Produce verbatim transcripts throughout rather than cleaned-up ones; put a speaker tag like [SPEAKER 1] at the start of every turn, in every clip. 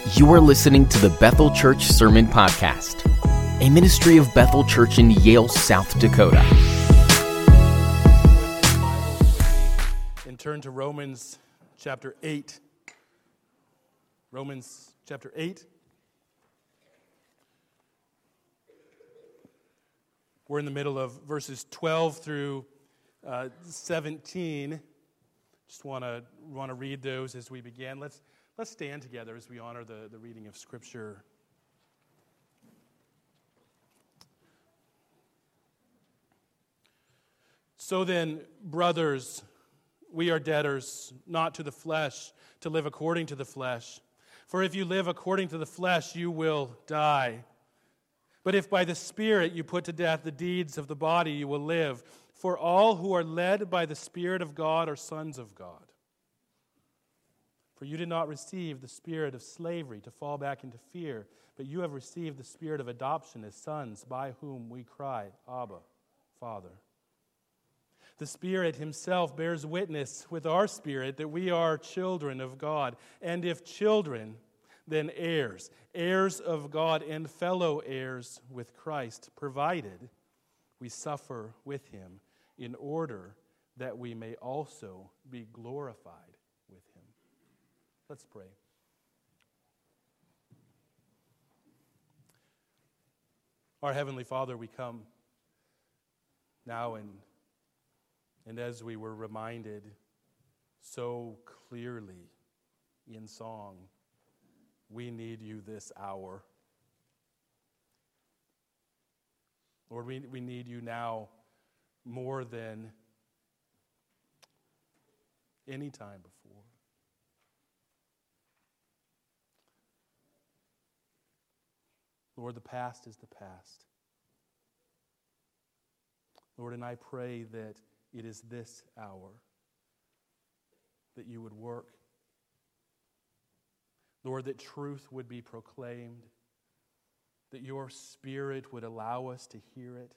[SPEAKER 1] You are listening to the Bethel Church Sermon Podcast, a ministry of Bethel Church in Yale, South Dakota.
[SPEAKER 2] And turn to Romans chapter eight. Romans chapter eight. We're in the middle of verses twelve through uh, seventeen. Just want to want to read those as we begin. Let's let's stand together as we honor the, the reading of Scripture. So then, brothers, we are debtors, not to the flesh, to live according to the flesh. For if you live according to the flesh, you will die. But if by the Spirit you put to death the deeds of the body, you will live. For all who are led by the Spirit of God are sons of God. For you did not receive the spirit of slavery to fall back into fear, but you have received the spirit of adoption as sons, by whom we cry, Abba, Father. The Spirit himself bears witness with our spirit that we are children of God, and if children, then heirs, heirs of God and fellow heirs with Christ, provided we suffer with him, in order that we may also be glorified with him. Let's pray. Our Heavenly Father, we come now and and as we were reminded so clearly in song, we need you this hour. Lord, we, we need you now more than any time before. Lord, the past is the past. Lord, and I pray that it is this hour that you would work. Lord, that truth would be proclaimed, that your Spirit would allow us to hear it,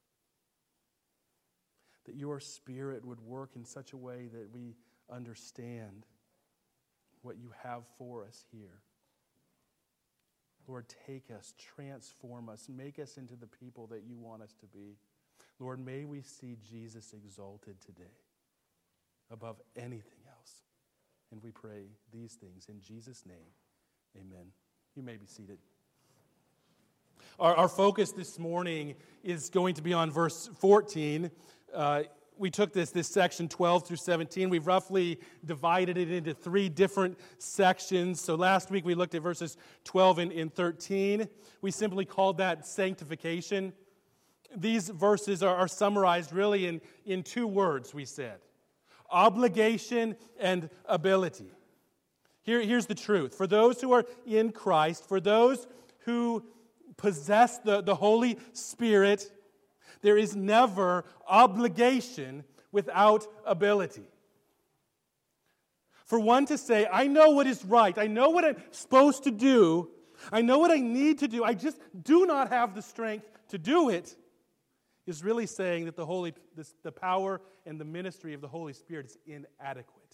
[SPEAKER 2] that your Spirit would work in such a way that we understand what you have for us here. Lord, take us, transform us, make us into the people that you want us to be. Lord, may we see Jesus exalted today above anything else. And we pray these things in Jesus' name. Amen. You may be seated. Our, our focus this morning is going to be on verse fourteen. Uh, we took this, this section twelve through seventeen. We've roughly divided it into three different sections. So last week we looked at verses twelve and, and thirteen. We simply called that sanctification. These verses are, are summarized really in, in two words, we said. Obligation and ability. Here, here's the truth. For those who are in Christ, for those who possess the, the Holy Spirit, there is never obligation without ability. For one to say, I know what is right, I know what I'm supposed to do, I know what I need to do, I just do not have the strength to do it, is really saying that the Holy, this, the power and the ministry of the Holy Spirit is inadequate.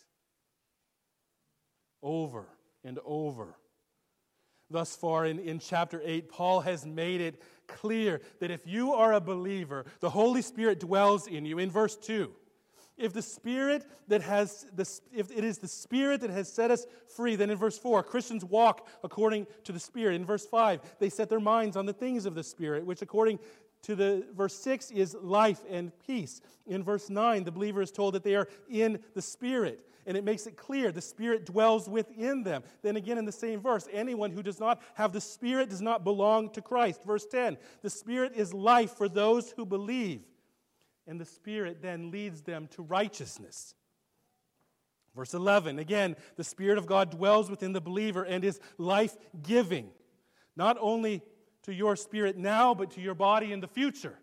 [SPEAKER 2] Over and over. Thus far in, in chapter eight, Paul has made it clear that if you are a believer, the Holy Spirit dwells in you. In verse two, if the Spirit that has the, if it is the Spirit that has set us free, then in verse four, Christians walk according to the Spirit. In verse five, they set their minds on the things of the Spirit, which according to the verse six is life and peace. In verse nine, the believer is told that they are in the Spirit. And it makes it clear the Spirit dwells within them. Then again in the same verse, anyone who does not have the Spirit does not belong to Christ. Verse ten, the Spirit is life for those who believe. And the Spirit then leads them to righteousness. Verse eleven, again, the Spirit of God dwells within the believer and is life-giving. Not only to your spirit now, but to your body in the future.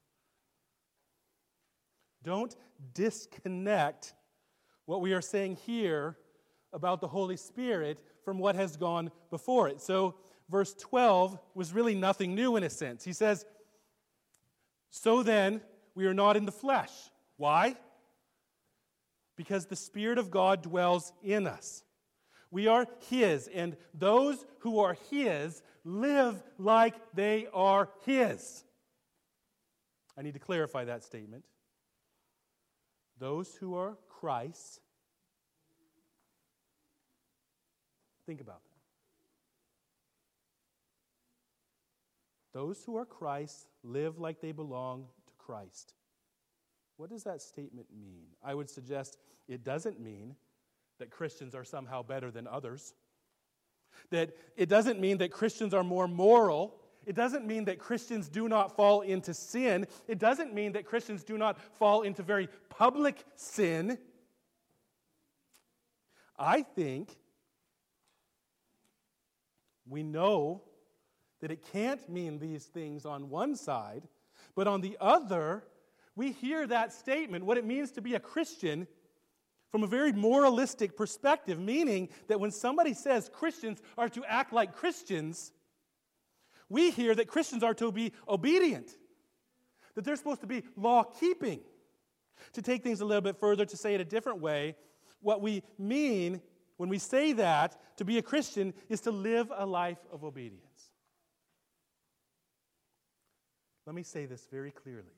[SPEAKER 2] Don't disconnect what we are saying here about the Holy Spirit from what has gone before it. So verse twelve was really nothing new in a sense. He says, so then we are not in the flesh. Why? Because the Spirit of God dwells in us. We are His, and those who are His live like they are His. I need to clarify that statement. Those who are Christ's, think about that. Those who are Christ's live like they belong to Christ. What does that statement mean? I would suggest it doesn't mean that Christians are somehow better than others. That it doesn't mean that Christians are more moral. It doesn't mean that Christians do not fall into sin. It doesn't mean that Christians do not fall into very public sin. I think we know that it can't mean these things on one side, but on the other, we hear that statement, what it means to be a Christian, from a very moralistic perspective, meaning that when somebody says Christians are to act like Christians, we hear that Christians are to be obedient, that they're supposed to be law-keeping. To take things a little bit further, to say it a different way, what we mean when we say that, to be a Christian, is to live a life of obedience. Let me say this very clearly.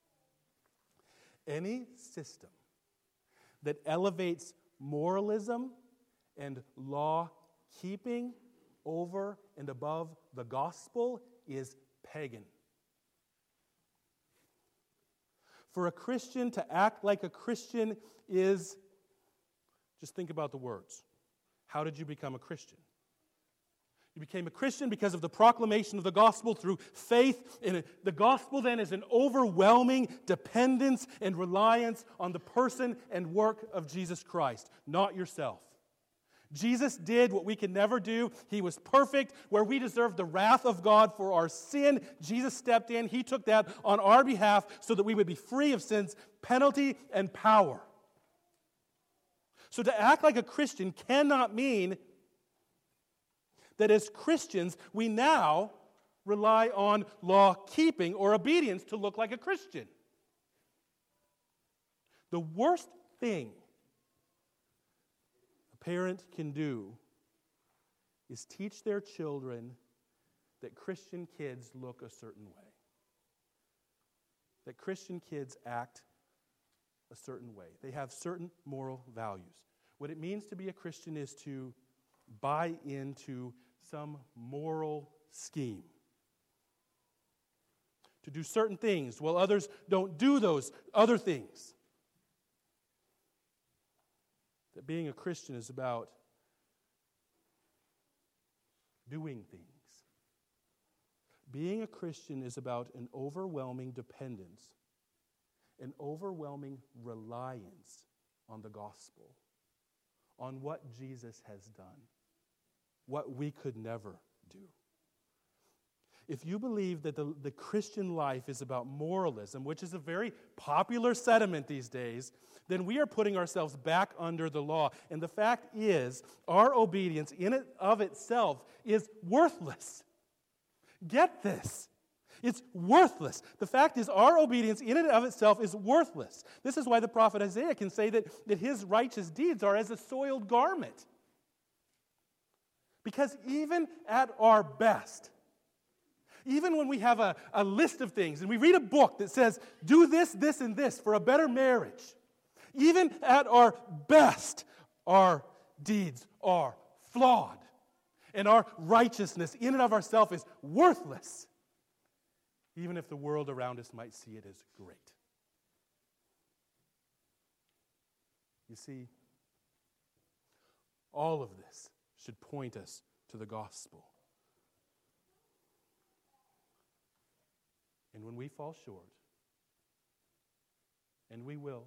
[SPEAKER 2] Any system that elevates moralism and law-keeping over and above the gospel is pagan. For a Christian to act like a Christian is, just think about the words. How did you become a Christian? You became a Christian because of the proclamation of the gospel through faith. And the gospel then is an overwhelming dependence and reliance on the person and work of Jesus Christ, not yourself. Jesus did what we could never do. He was perfect. Where we deserved the wrath of God for our sin, Jesus stepped in. He took that on our behalf so that we would be free of sin's penalty and power. So to act like a Christian cannot mean that as Christians, we now rely on law-keeping or obedience to look like a Christian. The worst thing a parent can do is teach their children that Christian kids look a certain way, that Christian kids act a certain way. They have certain moral values. What it means to be a Christian is to buy into some moral scheme, to do certain things while others don't do those other things. That being a Christian is about doing things. Being a Christian is about an overwhelming dependence, an overwhelming reliance on the gospel, on what Jesus has done, what we could never do. If you believe that the, the Christian life is about moralism, which is a very popular sentiment these days, then we are putting ourselves back under the law. And the fact is, our obedience in and of itself is worthless. Get this. It's worthless. The fact is, our obedience in and of itself is worthless. This is why the prophet Isaiah can say that, that his righteous deeds are as a soiled garment. Because even at our best, even when we have a, a list of things and we read a book that says, do this, this, and this for a better marriage, even at our best, our deeds are flawed. And our righteousness in and of ourselves is worthless, even if the world around us might see it as great. You see, all of this should point us to the gospel. And when we fall short, and we will,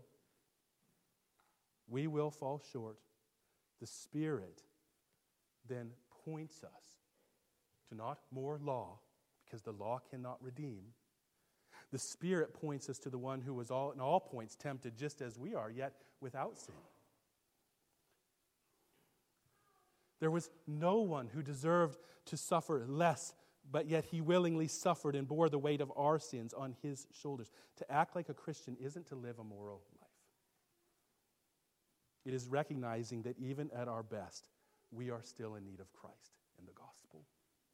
[SPEAKER 2] we will fall short, the Spirit then points us to not more law, because the law cannot redeem. The Spirit points us to the one who was all in all points tempted just as we are, yet without sin. There was no one who deserved to suffer less, but yet he willingly suffered and bore the weight of our sins on his shoulders. To act like a Christian isn't to live a moral life. It is recognizing that even at our best, we are still in need of Christ and the gospel.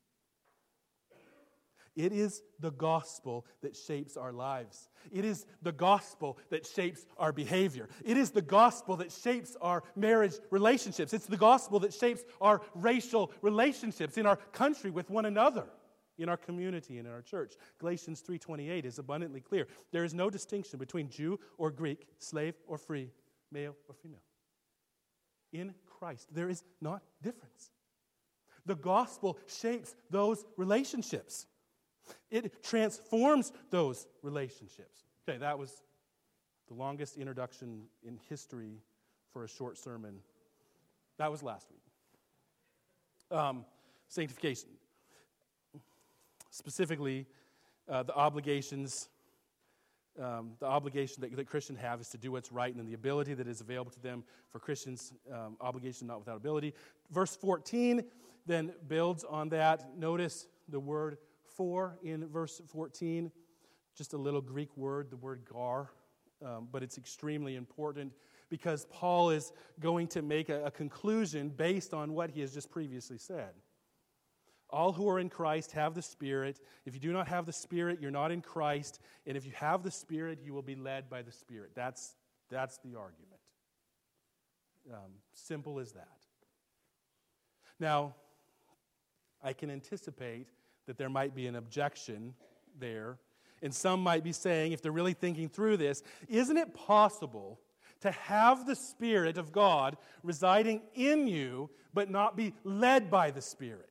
[SPEAKER 2] It is the gospel that shapes our lives. It is the gospel that shapes our behavior. It is the gospel that shapes our marriage relationships. It's the gospel that shapes our racial relationships in our country with one another, in our community and in our church. Galatians three twenty-eight is abundantly clear. There is no distinction between Jew or Greek, slave or free, male or female. In Christ, there is not difference. The gospel shapes those relationships. It transforms those relationships. Okay, that was the longest introduction in history for a short sermon. That was last week. Um, sanctification. Specifically, uh, the obligations, um, the obligation that, that Christians have is to do what's right, and then the ability that is available to them for Christians, um, obligation not without ability. Verse fourteen then builds on that. Notice the word for in verse fourteen, just a little Greek word, the word gar, um, but it's extremely important because Paul is going to make a, a conclusion based on what he has just previously said. All who are in Christ have the Spirit. If you do not have the Spirit, you're not in Christ. And if you have the Spirit, you will be led by the Spirit. That's, that's the argument. Um, simple as that. Now, I can anticipate that there might be an objection there. And some might be saying, if they're really thinking through this, isn't it possible to have the Spirit of God residing in you, but not be led by the Spirit?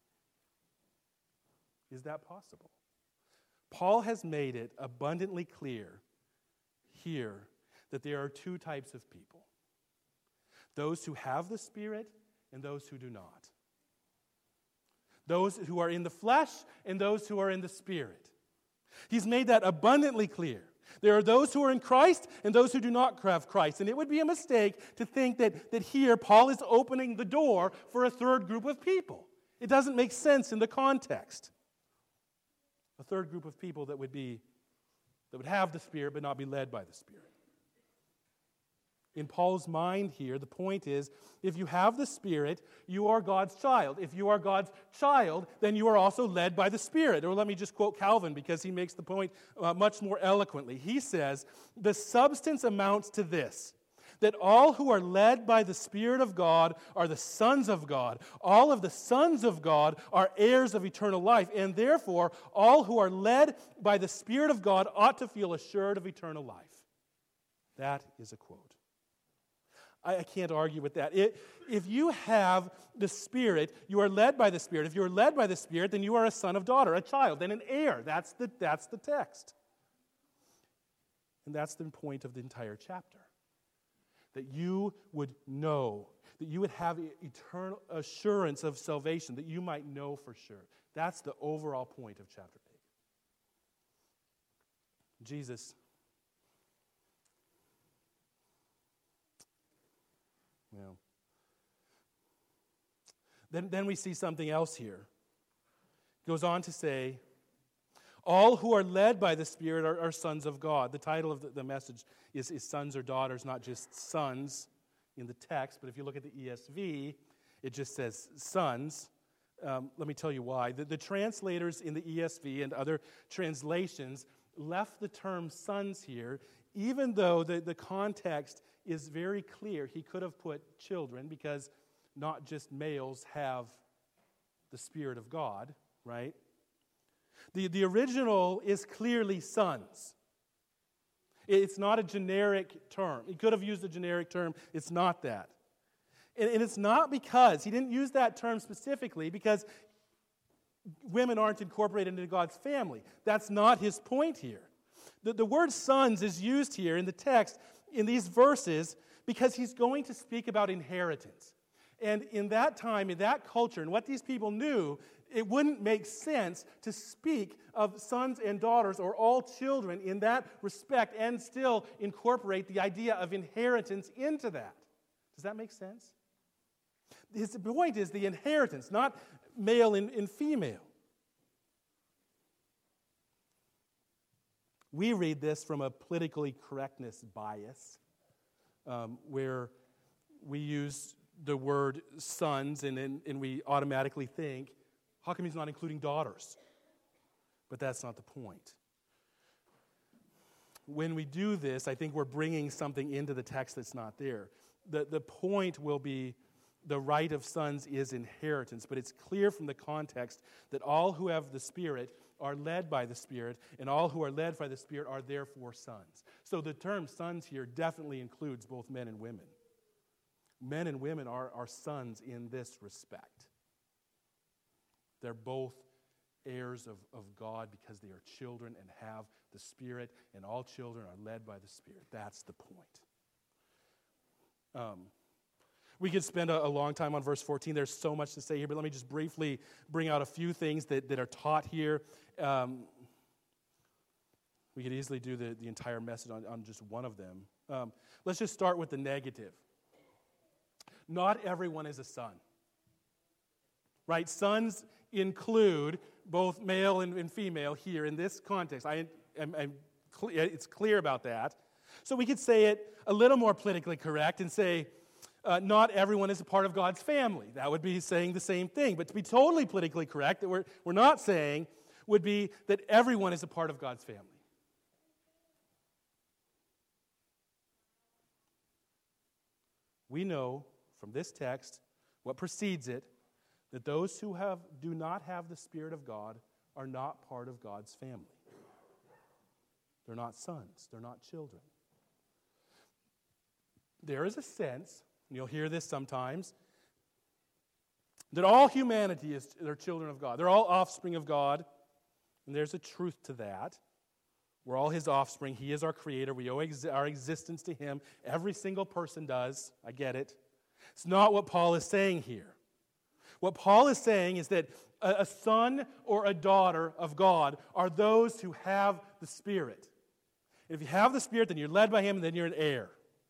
[SPEAKER 2] Is that possible? Paul has made it abundantly clear here that there are two types of people. Those who have the Spirit and those who do not. Those who are in the flesh and those who are in the Spirit. He's made that abundantly clear. There are those who are in Christ and those who do not have Christ. And it would be a mistake to think that, that here Paul is opening the door for a third group of people. It doesn't make sense in the context. A third group of people that would be that would have the Spirit but not be led by the Spirit. In Paul's mind here, the point is, if you have the Spirit, you are God's child. If you are God's child, then you are also led by the Spirit. Or let me just quote Calvin, because he makes the point uh, much more eloquently. He says, the substance amounts to this, that all who are led by the Spirit of God are the sons of God. All of the sons of God are heirs of eternal life, and therefore all who are led by the Spirit of God ought to feel assured of eternal life. That is a quote. I can't argue with that. It, if you have the Spirit, you are led by the Spirit. If you are led by the Spirit, then you are a son of daughter, a child, and an heir. That's the, that's the text. And that's the point of the entire chapter. That you would know, that you would have eternal assurance of salvation, that you might know for sure. That's the overall point of chapter eight. Jesus, well, then, then we see something else here. It goes on to say, all who are led by the Spirit are, are sons of God. The title of the, the message is, is sons or daughters, not just sons in the text, but if you look at the E S V, it just says sons. Um, let me tell you why. The, the translators in the E S V and other translations left the term sons here, even though the, the context is very clear. He could have put children, because not just males have the Spirit of God, right? The, the original is clearly sons. It's not a generic term. He could have used a generic term. It's not that. And, and it's not because, he didn't use that term specifically because women aren't incorporated into God's family. That's not his point here. The, the word sons is used here in the text, in these verses, because he's going to speak about inheritance. And in that time, in that culture, and what these people knew, it wouldn't make sense to speak of sons and daughters or all children in that respect and still incorporate the idea of inheritance into that. Does that make sense? His point is the inheritance, not male and, and female. We read this from a politically correctness bias, um, where we use the word sons, and, and, and we automatically think, how come he's not including daughters? But that's not the point. When we do this, I think we're bringing something into the text that's not there. The, the point will be the right of sons is inheritance, but it's clear from the context that all who have the Spirit are led by the Spirit, and all who are led by the Spirit are therefore sons. So the term sons here definitely includes both men and women. Men and women are, are sons in this respect. They're both heirs of, of God because they are children and have the Spirit, and all children are led by the Spirit. That's the point. Um, we could spend a, a long time on verse fourteen. There's so much to say here, but let me just briefly bring out a few things that, that are taught here. Um, we could easily do the, the entire message on, on just one of them. Um, let's just start with the negative. Not everyone is a son. Right? Sons include both male and, and female here in this context. I, I'm, I'm clear, it's clear about that. So we could say it a little more politically correct and say, uh, not everyone is a part of God's family. That would be saying the same thing. But to be totally politically correct, that we're, we're not saying, would be that everyone is a part of God's family. We know from this text, what precedes it, that those who have do not have the Spirit of God are not part of God's family. They're not sons. They're not children. There is a sense, and you'll hear this sometimes, that all humanity is they're children of God. They're all offspring of God, and there's a truth to that. We're all His offspring. He is our Creator. We owe ex- our existence to Him. Every single person does. I get it. It's not what Paul is saying here. What Paul is saying is that a, a son or a daughter of God are those who have the Spirit. If you have the Spirit, then you're led by Him, and then you're an heir.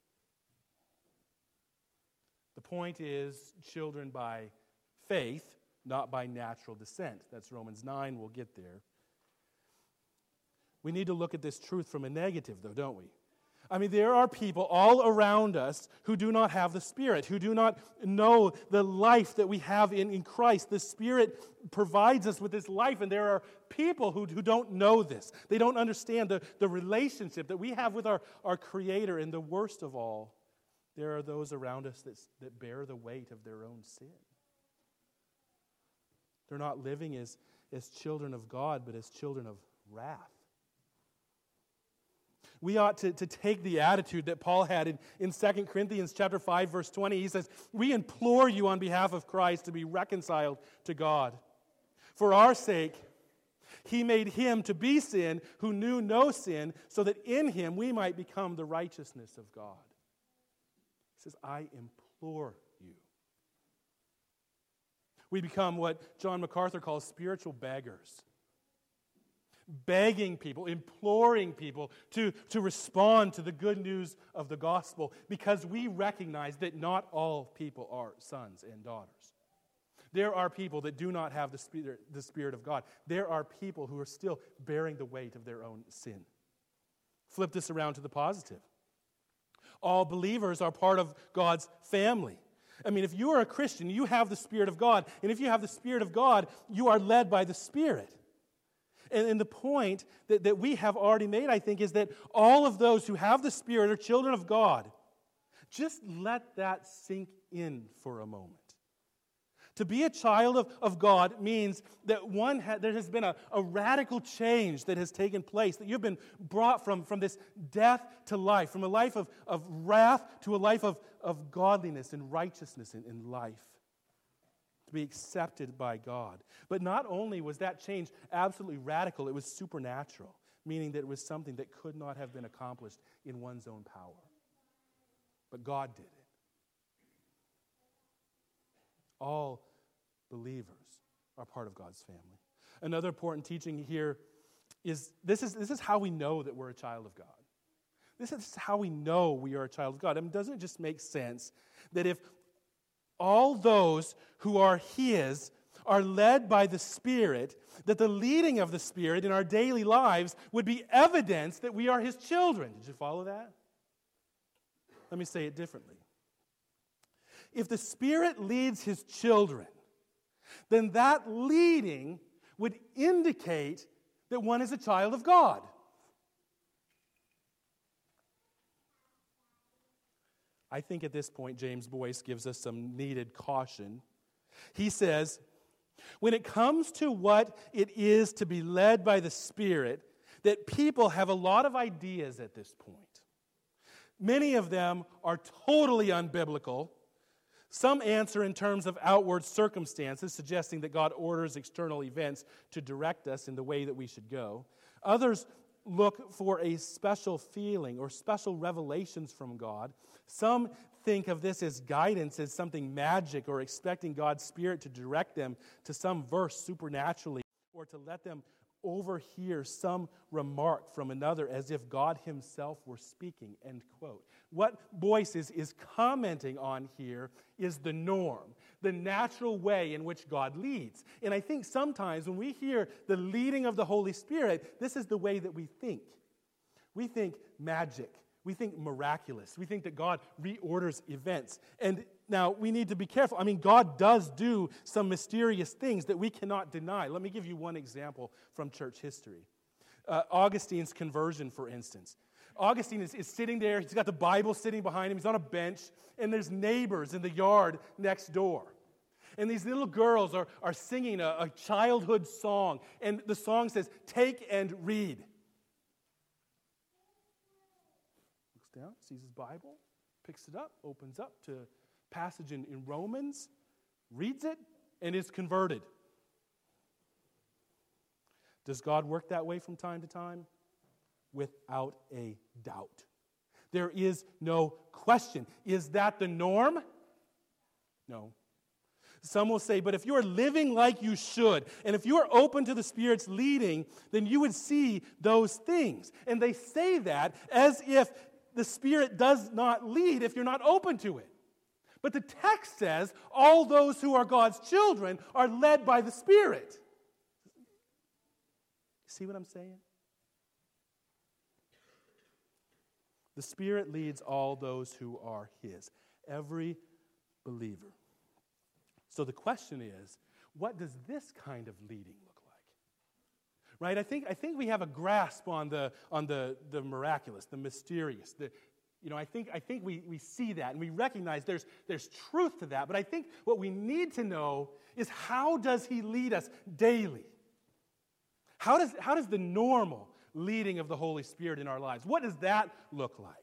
[SPEAKER 2] The point is children by faith, not by natural descent. That's Romans nine. We'll get there. We need to look at this truth from a negative, though, don't we? I mean, there are people all around us who do not have the Spirit, who do not know the life that we have in, in Christ. The Spirit provides us with this life, and there are people who, who don't know this. They don't understand the, the relationship that we have with our, our Creator. And the worst of all, there are those around us that, that bear the weight of their own sin. They're not living as, as children of God, but as children of wrath. We ought to, to take the attitude that Paul had in, in Second Corinthians chapter five, verse twenty. He says, we implore you on behalf of Christ to be reconciled to God. For our sake, He made Him to be sin who knew no sin, so that in Him we might become the righteousness of God. He says, I implore you. We become what John MacArthur calls spiritual beggars. Begging people, imploring people to, to respond to the good news of the gospel, because we recognize that not all people are sons and daughters. There are people that do not have the Spirit, the Spirit of God. There are people who are still bearing the weight of their own sin. Flip this around to the positive. All believers are part of God's family. I mean, if you are a Christian, you have the Spirit of God. And if you have the Spirit of God, you are led by the Spirit. And, and the point that, that we have already made, I think, is that all of those who have the Spirit are children of God. Just let that sink in for a moment. To be a child of, of God means that one ha- there has been a, a radical change that has taken place, that you've been brought from, from this death to life, from a life of, of wrath to a life of, of godliness and righteousness in, in life, to be accepted by God. But not only was that change absolutely radical, it was supernatural, meaning that it was something that could not have been accomplished in one's own power. But God did it. All believers are part of God's family. Another important teaching here is this is this is how we know that we're a child of God. This is how we know we are a child of God. I mean, doesn't it just make sense that if all those who are His are led by the Spirit, that the leading of the Spirit in our daily lives would be evidence that we are His children? Did you follow that? Let me say it differently. if the Spirit leads His children, then that leading would indicate that one is a child of God. I think at this point, James Boyce gives us some needed caution. He says, when it comes to what it is to be led by the Spirit, that people have a lot of ideas at this point. Many of them are totally unbiblical. Some answer in terms of outward circumstances, suggesting that God orders external events to direct us in the way that we should go. Others look for a special feeling or special revelations from God. Some think of this as guidance, as something magic, or expecting God's Spirit to direct them to some verse supernaturally, or to let them overhear some remark from another as if God Himself were speaking, end quote. What Boyce is, is commenting on here is the norm, the natural way in which God leads. And I think sometimes when we hear the leading of the Holy Spirit, this is the way that we think. We think magic. We think miraculous. We think that God reorders events. And now we need to be careful. I mean, God does do some mysterious things that we cannot deny. Let me give you one example from church history. Uh, Augustine's conversion, for instance. Augustine is, is sitting there. He's got the Bible sitting behind him. He's on a bench. And there's neighbors in the yard next door. And these little girls are, are singing a, a childhood song. And the song says, "Take and read." Down, sees his Bible, picks it up, opens up to a passage in, in Romans, reads it, and is converted. Does God work that way from time to time? Without a doubt. There is no question. Is that the norm? No. Some will say, but if you are living like you should, and if you are open to the Spirit's leading, then you would see those things. And they say that as if the Spirit does not lead if you're not open to it. But the text says all those who are God's children are led by the Spirit. See what I'm saying? The Spirit leads all those who are His, every believer. So the question is, what does this kind of leading look like? Right? I think I think we have a grasp on the on the, the miraculous, the mysterious. The, you know, I think I think we, we see that and we recognize there's there's truth to that. But I think what we need to know is, how does He lead us daily? How does how does the normal leading of the Holy Spirit in our lives, what does that look like?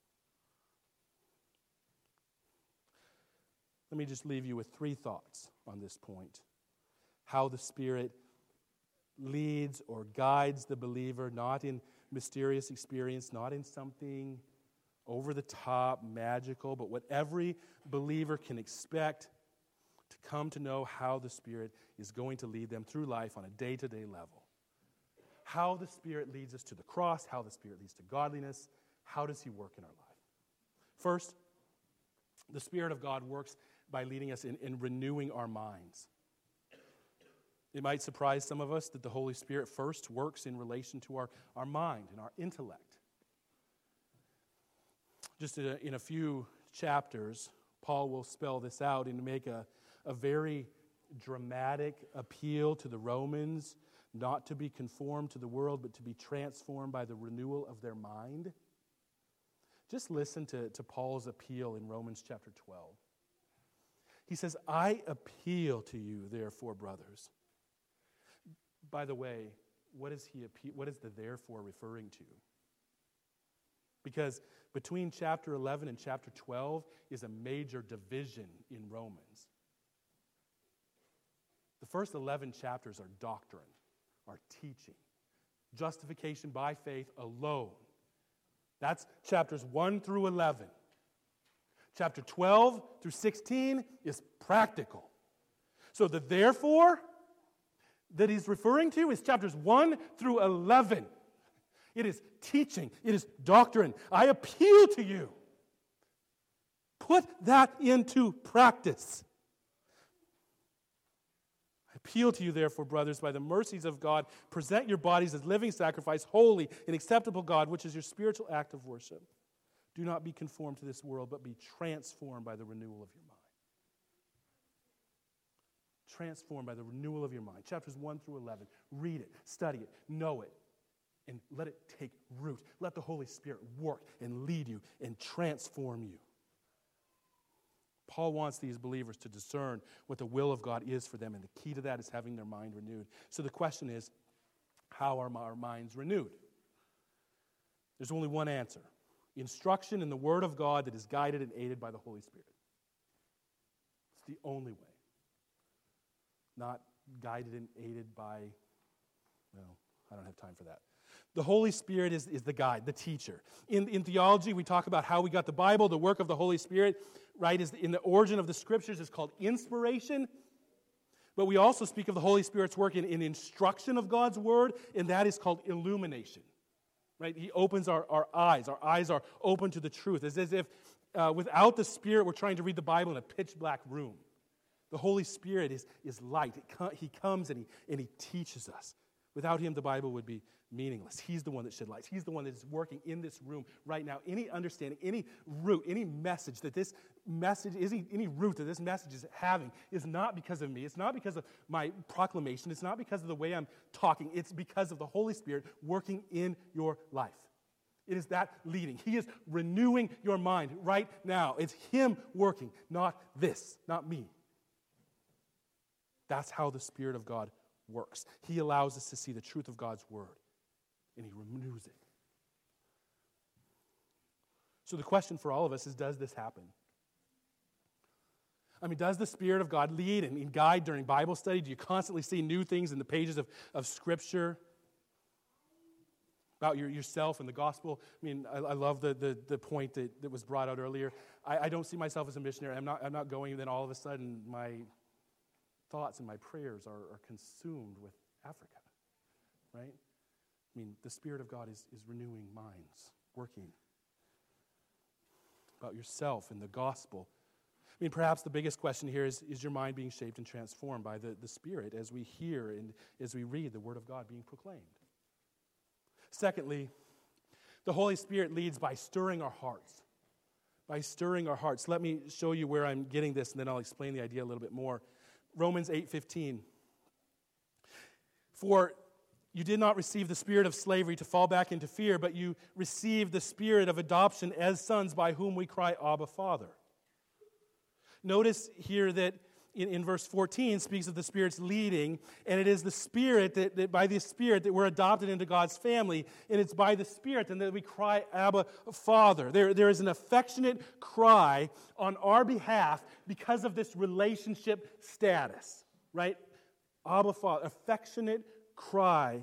[SPEAKER 2] Let me just leave you with three thoughts on this point. How the Spirit leads or guides the believer, not in mysterious experience, not in something over the top, magical, but what every believer can expect to come to know how the Spirit is going to lead them through life on a day-to-day level. How the Spirit leads us to the cross, how the Spirit leads to godliness, how does He work in our life? First, the Spirit of God works by leading us in, in renewing our minds. It might surprise some of us that the Holy Spirit first works in relation to our, our mind and our intellect. Just in a, in a few chapters, Paul will spell this out and make a, a very dramatic appeal to the Romans, not to be conformed to the world, but to be transformed by the renewal of their mind. Just listen to, to Paul's appeal in Romans chapter twelve. He says, "I appeal to you, therefore, brothers." By the way, what is he appeal, what is the therefore referring to? Because between chapter eleven and chapter twelve is a major division in Romans. The first eleven chapters are doctrine, are teaching. Justification by faith alone. That's chapters one through eleven. Chapter twelve through sixteen is practical. So the therefore that he's referring to is chapters one through eleven. It is teaching. It is doctrine. I appeal to you. Put that into practice. I appeal to you, therefore, brothers, by the mercies of God, present your bodies as living sacrifice, holy and acceptable God, which is your spiritual act of worship. Do not be conformed to this world, but be transformed by the renewal of your mind. transformed by the renewal of your mind. Chapters one through eleven. Read it, study it, know it, and let it take root. Let the Holy Spirit work and lead you and transform you. Paul wants these believers to discern what the will of God is for them, and the key to that is having their mind renewed. So the question is, how are our minds renewed? There's only one answer. Instruction in the Word of God that is guided and aided by the Holy Spirit. It's the only way. Not guided and aided by, well, I don't have time for that. The Holy Spirit is, is the guide, the teacher. In, in theology, we talk about how we got the Bible, the work of the Holy Spirit, right? Is in the origin of the Scriptures is called inspiration. But we also speak of the Holy Spirit's work in, in instruction of God's Word, and that is called illumination. Right? He opens our, our eyes. Our eyes are open to the truth. It's as if uh, without the Spirit, we're trying to read the Bible in a pitch black room. The Holy Spirit is, is light. It com- he comes and he, and he teaches us. Without Him, the Bible would be meaningless. He's the one that shed light. He's the one that is working in this room right now. Any understanding, any root, any message that this message, any, any root that this message is having is not because of me. It's not because of my proclamation. It's not because of the way I'm talking. It's because of the Holy Spirit working in your life. It is that leading. He is renewing your mind right now. It's Him working, not this, not me. That's how the Spirit of God works. He allows us to see the truth of God's Word, and He renews it. So the question for all of us is, does this happen? I mean, does the Spirit of God lead and guide during Bible study? Do you constantly see new things in the pages of, of Scripture about your, yourself and the gospel? I mean, I, I love the, the, the point that, that was brought out earlier. I, I don't see myself as a missionary. I'm not, I'm not going, and then all of a sudden my thoughts and my prayers are, are consumed with Africa, right? I mean, the Spirit of God is, is renewing minds, working about yourself and the gospel. I mean, perhaps the biggest question here is, is your mind being shaped and transformed by the, the Spirit as we hear and as we read the Word of God being proclaimed? Secondly, the Holy Spirit leads by stirring our hearts. By stirring our hearts. Let me show you where I'm getting this, and then I'll explain the idea a little bit more. Romans eight fifteen. For you did not receive the spirit of slavery to fall back into fear, but you received the spirit of adoption as sons, by whom we cry, Abba, Father. Notice here that in, in verse fourteen speaks of the Spirit's leading, and it is the Spirit that, that by the Spirit that we're adopted into God's family, and it's by the Spirit and that we cry, Abba, Father. There, there is an affectionate cry on our behalf because of this relationship status, right? Abba, Father, affectionate cry.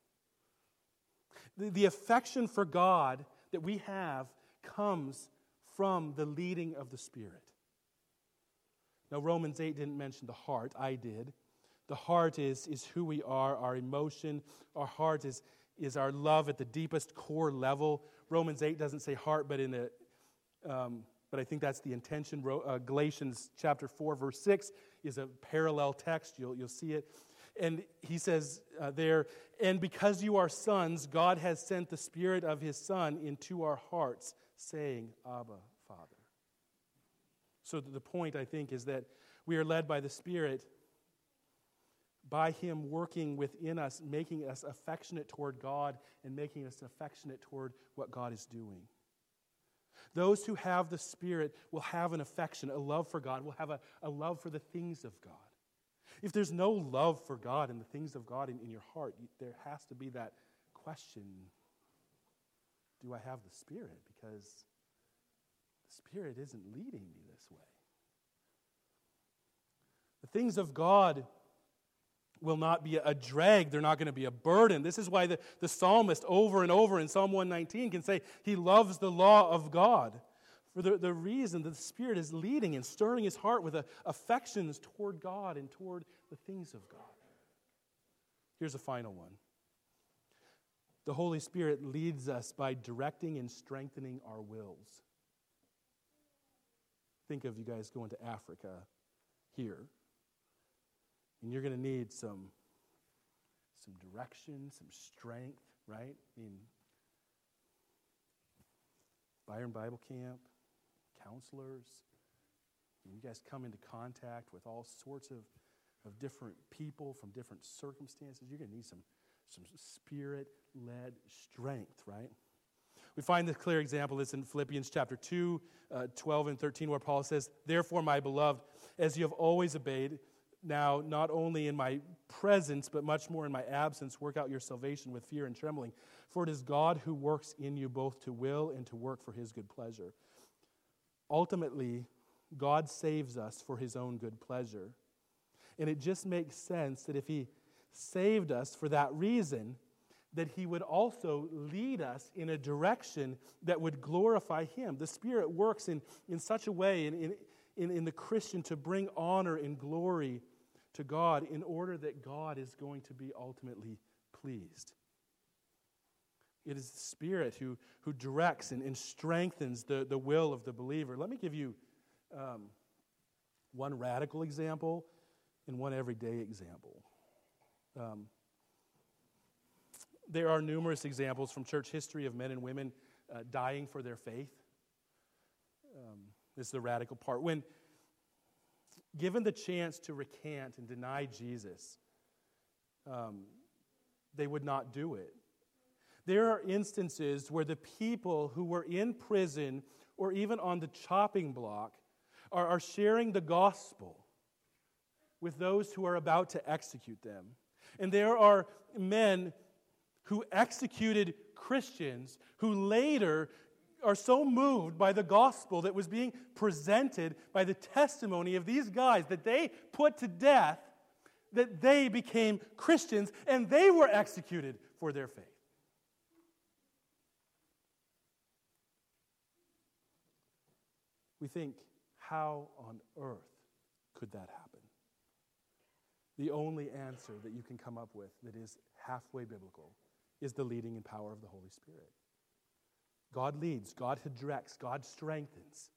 [SPEAKER 2] The, the affection for God that we have comes from the leading of the Spirit. Now, Romans eight didn't mention the heart. I did. The heart is, is who we are, our emotion. Our heart is, is our love at the deepest core level. Romans eight doesn't say heart, but in the um, but I think that's the intention. Uh, Galatians chapter four, verse six is a parallel text. You'll, you'll see it. And he says uh, there, and because you are sons, God has sent the Spirit of His Son into our hearts, saying, Abba, Father. So the point, I think, is that we are led by the Spirit, by Him working within us, making us affectionate toward God and making us affectionate toward what God is doing. Those who have the Spirit will have an affection, a love for God, will have a, a love for the things of God. If there's no love for God and the things of God in, in your heart, there has to be that question, do I have the Spirit? Because the Spirit isn't leading me this way. The things of God will not be a drag. They're not going to be a burden. This is why the, the psalmist over and over in Psalm one nineteen can say he loves the law of God. For the, the reason that the Spirit is leading and stirring his heart with a, affections toward God and toward the things of God. Here's a final one. The Holy Spirit leads us by directing and strengthening our wills. Think of you guys going to Africa here. And you're going to need some, some direction, some strength, right? I mean, Byron Bible Camp, counselors. And you guys come into contact with all sorts of of different people from different circumstances. You're going to need some, some Spirit-led strength, right? We find the clear example of this in Philippians chapter two, uh, twelve and thirteen, where Paul says, "Therefore, my beloved, as you have always obeyed, now not only in my presence, but much more in my absence, work out your salvation with fear and trembling. For it is God who works in you both to will and to work for his good pleasure." Ultimately, God saves us for his own good pleasure. And it just makes sense that if he saved us for that reason, that he would also lead us in a direction that would glorify him. The Spirit works in, in such a way in, in, in, in the Christian to bring honor and glory to God in order that God is going to be ultimately pleased. It is the Spirit who, who directs and, and strengthens the, the will of the believer. Let me give you um, one radical example and one everyday example. Um, there are numerous examples from church history of men and women uh, dying for their faith. Um, this is the radical part. When given the chance to recant and deny Jesus, um, they would not do it. There are instances where the people who were in prison or even on the chopping block are, are sharing the gospel with those who are about to execute them. And there are men who executed Christians who later are so moved by the gospel that was being presented by the testimony of these guys that they put to death, that they became Christians and they were executed for their faith. We think, how on earth could that happen? The only answer that you can come up with that is halfway biblical is the leading and power of the Holy Spirit. God leads, God directs, God strengthens.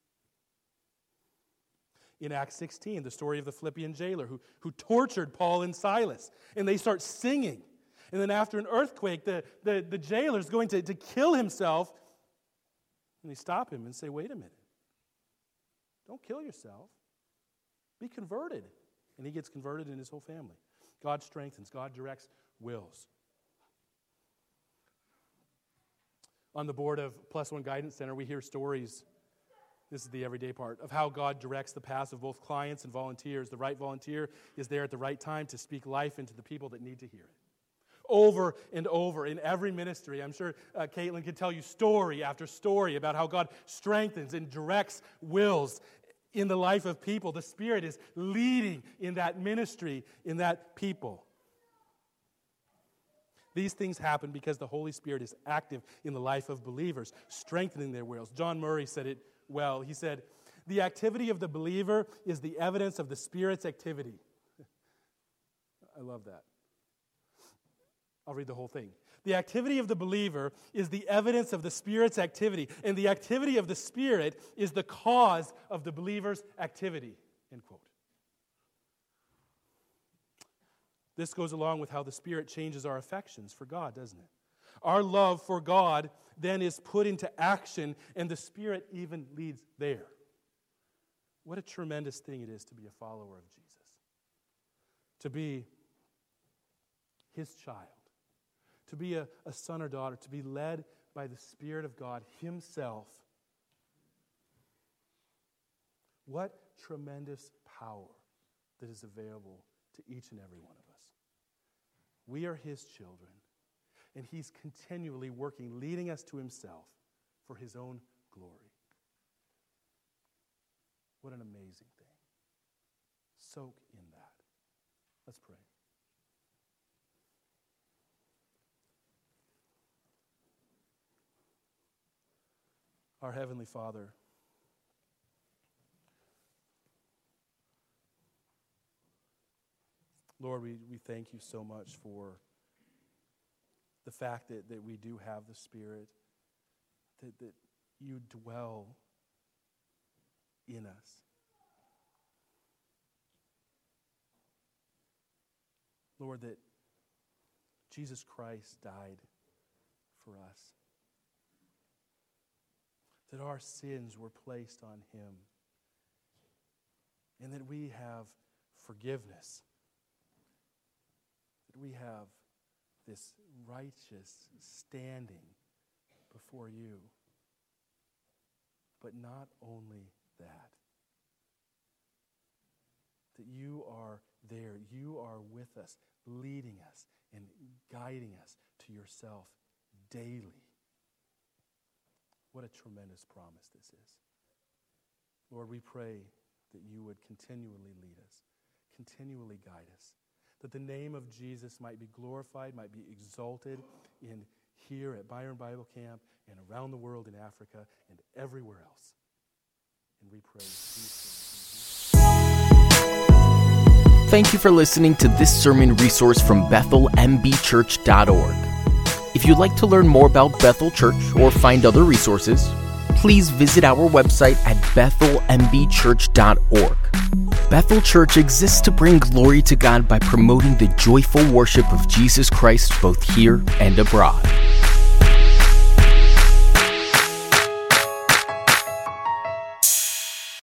[SPEAKER 2] In Acts sixteen, the story of the Philippian jailer who, who tortured Paul and Silas, and they start singing. And then after an earthquake, the, the, the jailer is going to, to kill himself, and they stop him and say, "Wait a minute. Don't kill yourself. Be converted." And he gets converted and his whole family. God strengthens. God directs wills. On the board of Plus One Guidance Center, we hear stories, this is the everyday part, of how God directs the paths of both clients and volunteers. The right volunteer is there at the right time to speak life into the people that need to hear it. Over and over in every ministry. I'm sure uh, Caitlin could tell you story after story about how God strengthens and directs wills in the life of people. The Spirit is leading in that ministry, in that people. These things happen because the Holy Spirit is active in the life of believers, strengthening their wills. John Murray said it well. He said, "The activity of the believer is the evidence of the Spirit's activity." I love that. I'll read the whole thing. The activity of the believer is the evidence of the Spirit's activity, and the activity of the Spirit is the cause of the believer's activity. End quote. This goes along with how the Spirit changes our affections for God, doesn't it? Our love for God then is put into action, and the Spirit even leads there. What a tremendous thing it is to be a follower of Jesus, to be his child, to be a, a son or daughter, to be led by the Spirit of God himself. What tremendous power that is available to each and every one of us. We are his children, and he's continually working, leading us to himself for his own glory. What an amazing thing. Soak in that. Let's pray. Our Heavenly Father, Lord, we, we thank you so much for the fact that, that we do have the Spirit, that, that you dwell in us. Lord, that Jesus Christ died for us, that our sins were placed on him, and that we have forgiveness that we have this righteous standing before you. But not only that, that you are there, you are with us, leading us and guiding us to yourself daily. What a tremendous promise this is. Lord, we pray that you would continually lead us, continually guide us, that the name of Jesus might be glorified, might be exalted in here at Byron Bible Camp and around the world in Africa and everywhere else. And we pray these things.
[SPEAKER 1] Thank you for listening to this sermon resource from Bethel M B Church dot org. If you'd like to learn more about Bethel Church or find other resources, please visit our website at Bethel M B Church dot org. Bethel Church exists to bring glory to God by promoting the joyful worship of Jesus Christ both here and abroad.